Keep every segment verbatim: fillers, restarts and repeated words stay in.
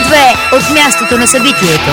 две от мястото на събитието.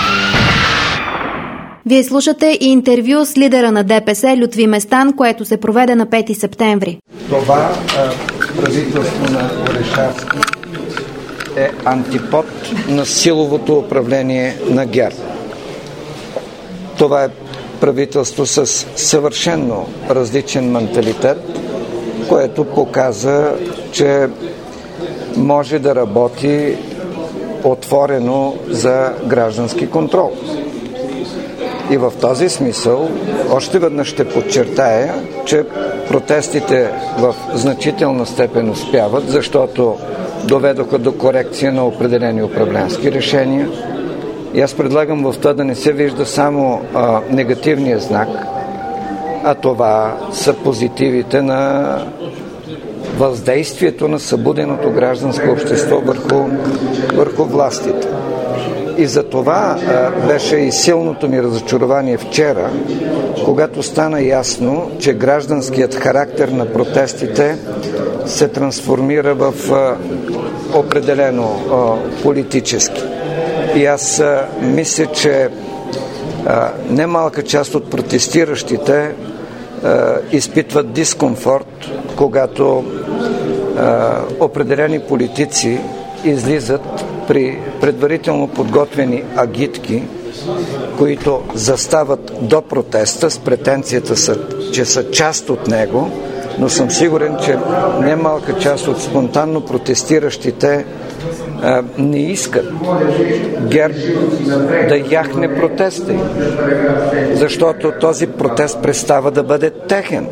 Вие слушате интервю с лидера на ДПС Лютви Местан, което се проведе на пети септември. Това а, правителство на Орешарски е антипод на силовото управление на ГЕРБ. Това е правителство с съвършенно различен менталитет, което показа, че може да работи отворено за граждански контрол. И в този смисъл още веднъж ще подчертая, че протестите в значителна степен успяват, защото доведоха до корекция на определени управленски решения. И аз предлагам в това да не се вижда само а, негативния знак, а това са позитивите на въздействието на събуденото гражданско общество върху, върху властите. И за това а, беше и силното ми разочарование вчера, когато стана ясно, че гражданският характер на протестите се трансформира в а, определено а, политически. И аз а, мисля, че а, немалка част от протестиращите а, изпитват дискомфорт, когато а, определени политици излизат при предварително подготвени агитки, които застават до протеста с претенцията, че са част от него, но съм сигурен, че немалка част от спонтанно протестиращите а, не искат ГЕРБ да яхне протеста им, защото този протест престава да бъде техен.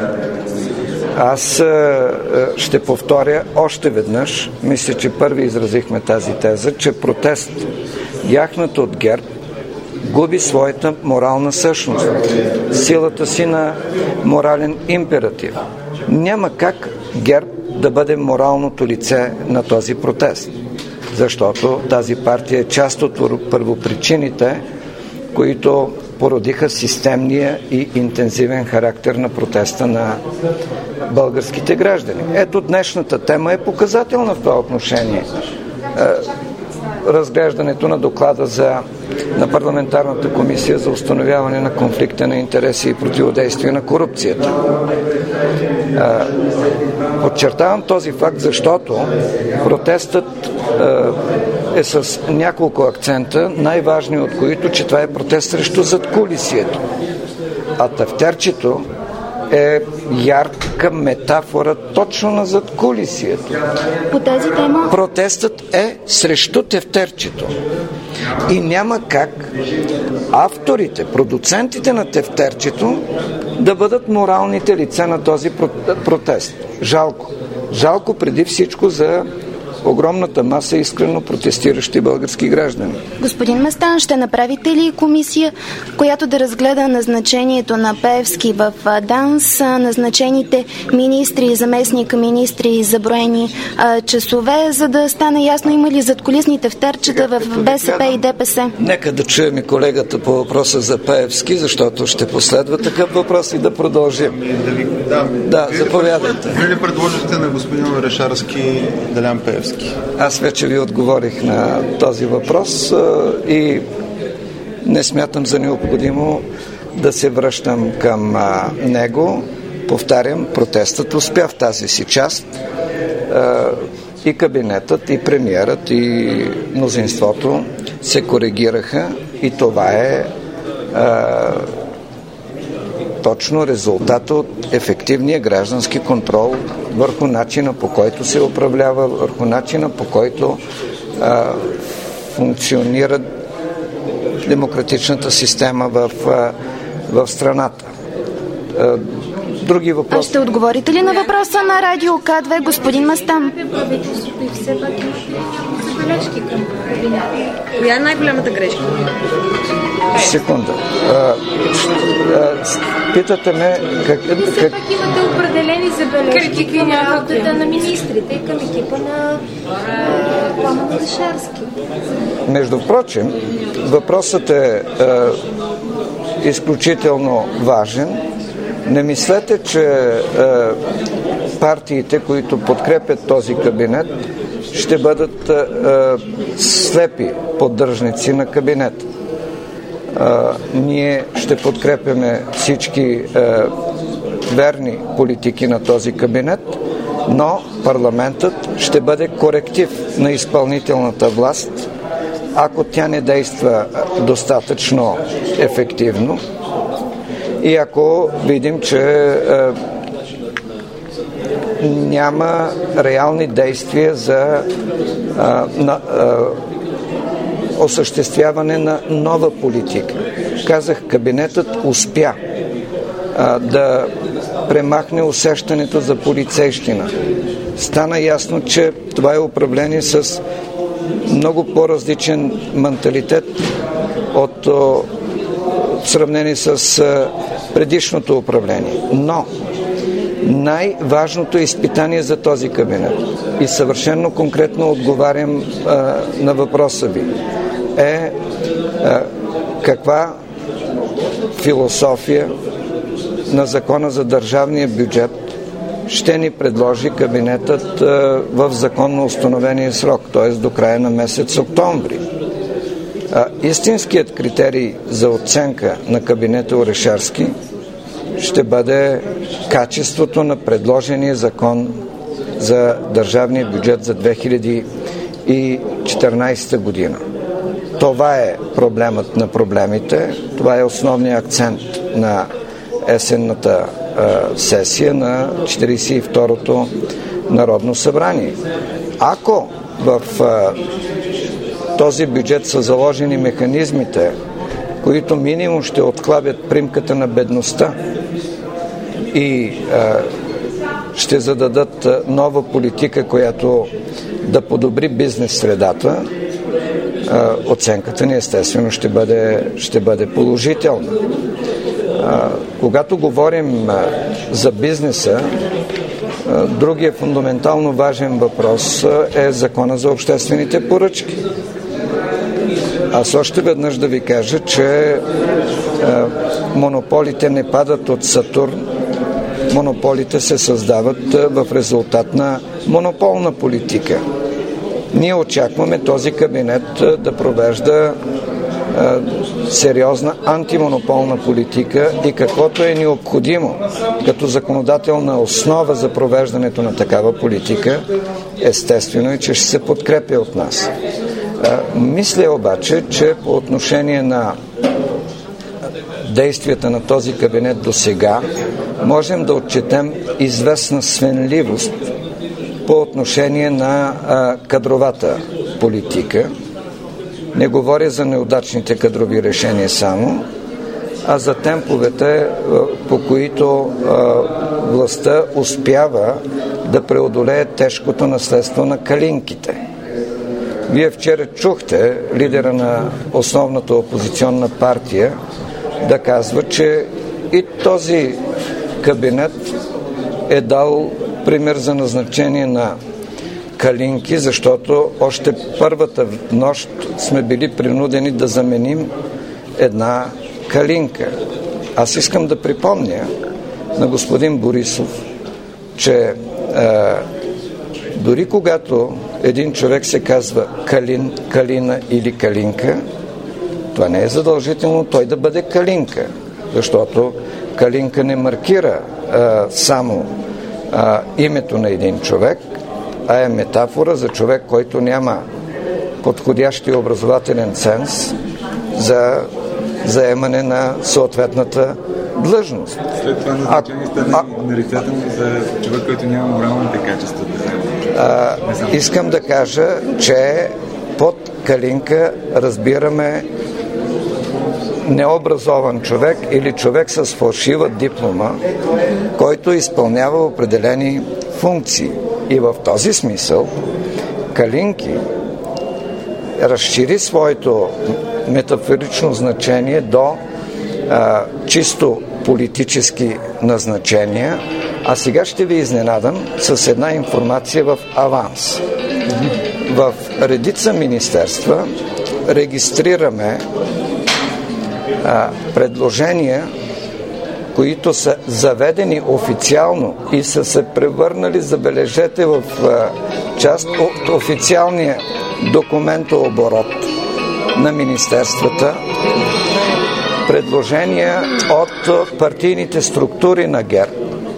Аз а, ще повторя още веднъж, мисля, че първи изразихме тази теза, че протест, яхнат от ГЕРБ, губи своята морална същност, силата си на морален императив. Няма как ГЕРБ да бъде моралното лице на този протест, защото тази партия е част от първопричините, които породиха системния и интензивен характер на протеста на българските граждани. Ето, днешната тема е показателна в това отношение. Разглеждането на доклада за, на парламентарната комисия за установяване на конфликта на интереси и противодействие на корупцията. Подчертавам този факт, защото протестът е с няколко акцента, най-важният от които, че това е протест срещу задкулисието. А тефтерчето е ярка метафора точно на задкулисието. По тази тема протестът е срещу тефтерчето. И няма как авторите, продуцентите на тефтерчето да бъдат моралните лица на този протест. Жалко. Жалко преди всичко за огромната маса искрено протестиращи български граждани. Господин Местан, ще направите ли комисия, която да разгледа назначението на Пеевски в ДАНС, назначените министри и заместника министри за броени а, часове, за да стане ясно има ли задкулисни тефтерчета в БСП и ДПС? Нека да чуем и колегата по въпроса за Пеевски, защото ще последва такъв въпрос и да продължим. Дали, да, да заповядайте. Вие ли предложихте на господин Орешарски Делян Пеевски? Аз вече ви отговорих на този въпрос и не смятам за необходимо да се връщам към него. Повтарям, протестът успя в тази си част. И кабинетът, и премиерът, и мнозинството се коригираха и това е точно резултата от ефективния граждански контрол върху начина, по който се управлява, върху начина, по който а, функционира демократичната система в, а, в страната. А, други въпроси? А ще отговорите ли на въпроса на Радио К две, господин Местан? Коя е най-голямата грешка? Секунда. А, а, питате ме как... Все пак имате определени забележки към работата на министрите и към екипа на Пламен Орешарски. Между прочим, въпросът е а, изключително важен. Не мислете, че а, партиите, които подкрепят този кабинет, ще бъдат а, слепи поддръжници на кабинета. А, ние ще подкрепяме всички а, верни политики на този кабинет, но парламентът ще бъде коректив на изпълнителната власт, ако тя не действа достатъчно ефективно и ако видим, че е, няма реални действия за е, на, е, осъществяване на нова политика. Казах, кабинетът успя е, да премахне усещането за полицейщина. Стана ясно, че това е управление с много по-различен менталитет от в сравнение с предишното управление. Но най-важното изпитание за този кабинет, и съвършено конкретно отговарям а, на въпроса ви, е а, каква философия на Закона за държавния бюджет ще ни предложи кабинетът а, в законно установения срок, т.е. до края на месец октомври. А, истинският критерий за оценка на кабинета Орешарски ще бъде качеството на предложения закон за държавния бюджет за две хиляди и четиринадесета година. Това е проблемът на проблемите, това е основният акцент на есенната а, сесия на четиридесет и второто Народно събрание. Ако в а, този бюджет са заложени механизмите, които минимум ще отхлабят примката на бедността и а, ще зададат нова политика, която да подобри бизнес средата, а, оценката ни естествено ще бъде, ще бъде положителна. А, когато говорим а, за бизнеса, а, другия фундаментално важен въпрос а, е закона за обществените поръчки. Аз още веднъж да ви кажа, че а, монополите не падат от Сатурн. Монополите се създават а, в резултат на монополна политика. Ние очакваме този кабинет а, да провежда а, сериозна антимонополна политика и каквото е необходимо като законодателна основа за провеждането на такава политика, естествено е, че ще се подкрепя от нас. Мисля обаче, че по отношение на действията на този кабинет до сега можем да отчетем известна свенливост по отношение на а, кадровата политика. Не говоря за неудачните кадрови решения само, а за темповете, по които а, властта успява да преодолее тежкото наследство на калинките. Вие вчера чухте лидера на основната опозиционна партия да казва, че и този кабинет е дал пример за назначение на калинки, защото още първата нощ сме били принудени да заменим една калинка. Аз искам да припомня на господин Борисов, че е, дори когато един човек се казва Калин, Калина или Калинка, това не е задължително той да бъде Калинка, защото Калинка не маркира а, само а, името на един човек, а е метафора за човек, който няма подходящия образователен ценз за заемане на съответната длъжност. След това назначение стана нарицателно за човек, който няма моралните качества да заема. А, искам да кажа, че под Калинка разбираме необразован човек или човек с фалшива диплома, който изпълнява определени функции. И в този смисъл Калинки разшири своето метафорично значение до а, чисто политически назначения, а сега ще ви изненадам с една информация в аванс. В редица министерства регистрираме а, предложения, които са заведени официално и са се превърнали, забележете, в а, част от официалния документооборот на министерствата, предложения от партийните структури на ГЕРБ,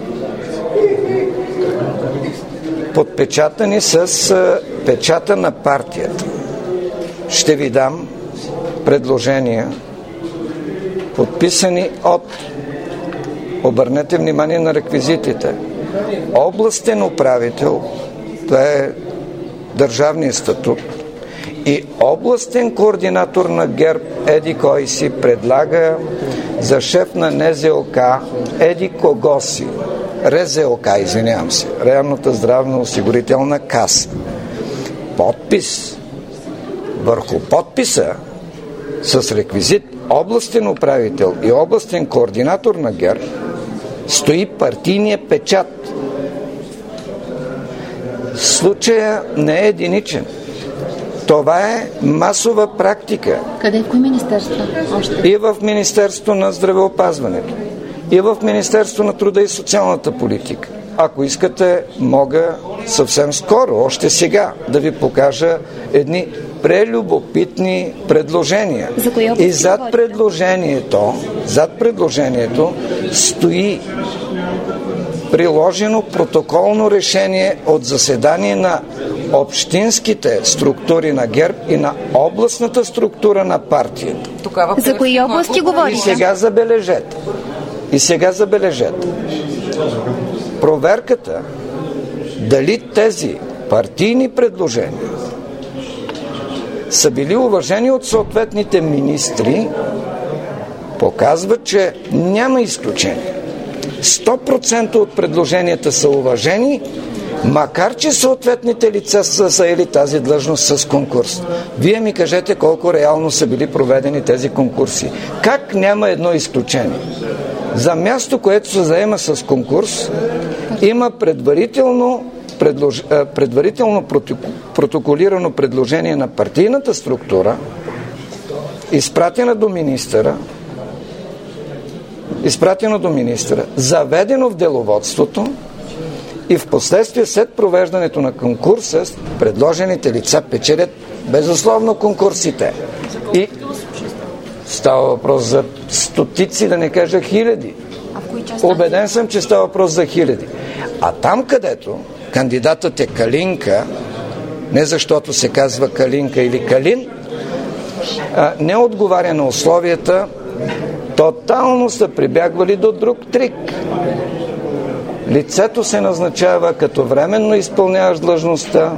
подпечатани с печата на партията. Ще ви дам предложения, подписани от, обърнете внимание на реквизитите, областен управител, това е държавния статут, и областен координатор на ГЕРБ еди кой си предлага за шеф на Н З О К еди кого си, Р З О К, извинявам се, Районната здравноосигурителна каса. Подпис. Върху подписа с реквизит областен управител и областен координатор на ГЕРБ стои партийния печат. Случая не е единичен. Това е масова практика. Къде? В кои министерства? Още? И в Министерство на здравеопазването, и в Министерство на труда и социалната политика. Ако искате, мога съвсем скоро, още сега, да ви покажа едни прелюбопитни предложения. И зад предложението, зад предложението стои приложено протоколно решение от заседание на общинските структури на ГЕРБ и на областната структура на партията. За кои области говорите? И сега забележете. И сега забележете. Проверката дали тези партийни предложения са били уважени от съответните министри показва, че няма изключение. сто процента от предложенията са уважени, макар че съответните лица са заели тази длъжност с конкурс. Вие ми кажете колко реално са били проведени тези конкурси. Как няма едно изключение? За място, което се заема с конкурс, има предварително, предлож... предварително протоколирано предложение на партийната структура, изпратена до министъра, изпратено до министъра, заведено в деловодството и в последствие след провеждането на конкурса предложените лица печелят безусловно конкурсите. И става въпрос за стотици, да не кажа хиляди. Убеден съм, че става въпрос за хиляди. А там, където кандидатът е Калинка, не защото се казва Калинка или Калин, не отговаря на условията, тотално са прибягвали до друг трик. Лицето се назначава като временно изпълняващ длъжността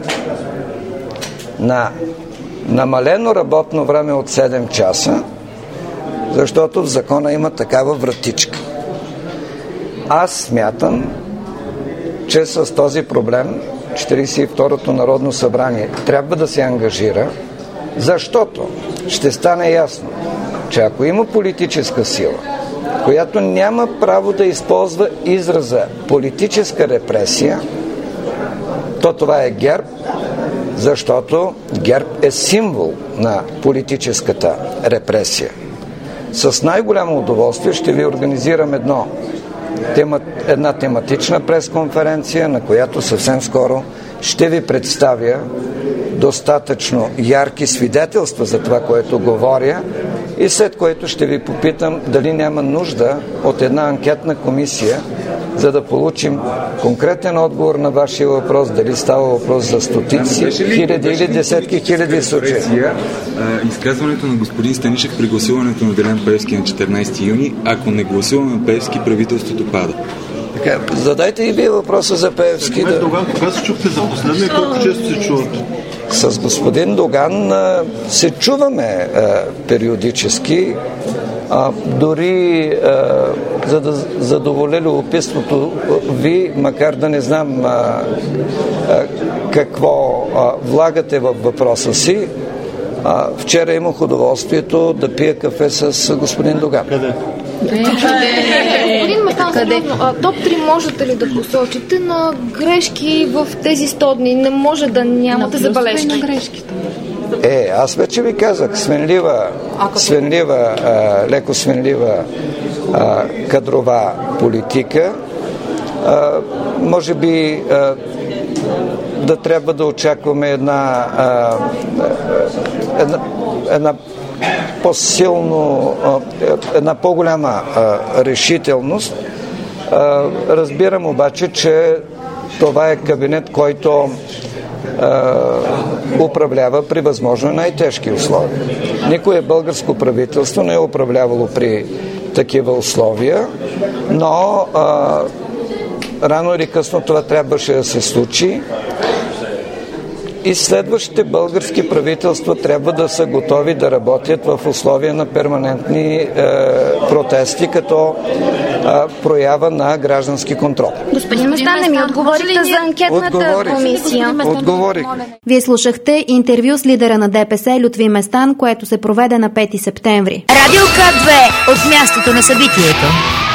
на намалено работно време от седем часа, защото в закона има такава вратичка. Аз смятам, че с този проблем четиридесет и второто Народно събрание трябва да се ангажира, защото ще стане ясно, че ако има политическа сила, която няма право да използва израза политическа репресия, то това е ГЕРБ, защото ГЕРБ е символ на политическата репресия. С най-голямо удоволствие ще ви организирам едно, тема, една тематична пресконференция, на която съвсем скоро ще ви представя достатъчно ярки свидетелства за това, което говоря, и след което ще ви попитам дали няма нужда от една анкетна комисия, за да получим конкретен отговор на вашия въпрос, дали става въпрос за стотици, хиляди или десетки хиляди случаи. Изказването на господин Станишев при гласуването на Делян Пеевски на четиринадесети юни, ако не гласуваме Пеевски, правителството пада. Така, задайте и вие въпроса за Пеевски. Да... Доган, кога се чухте за последно и колко често се чувате? С господин Доган а, се чуваме а, периодически, а, дори а, за да задоволя любопитството ви, макар да не знам а, а, какво а, влагате във въпроса си. А, вчера имах удоволствието да пия кафе с господин Доган. Къде? Господин Местан, топ три можете ли да посочите на грешки в тези сто дни? Не може да нямате забележки. Е, аз вече ви казах, свенлива, свенлива а, леко свенлива а, кадрова политика. А, може би а, да трябва да очакваме една, а, една, една по-силно, една по-голяма решителност. Разбирам обаче, че това е кабинет, който управлява при възможно най-тежки условия. Никое българско правителство не е управлявало при такива условия, но а, рано или късно това трябваше да се случи. И следващите български правителства трябва да са готови да работят в условия на перманентни е, протести, като е, проява на граждански контрол. Господин Местан, не ми отговорите за анкетната Отговорих. комисия. Отговорих. Вие слушахте интервю с лидера на ДПС Лютви Местан, което се проведе на пети септември. Радио К две от мястото на събитието.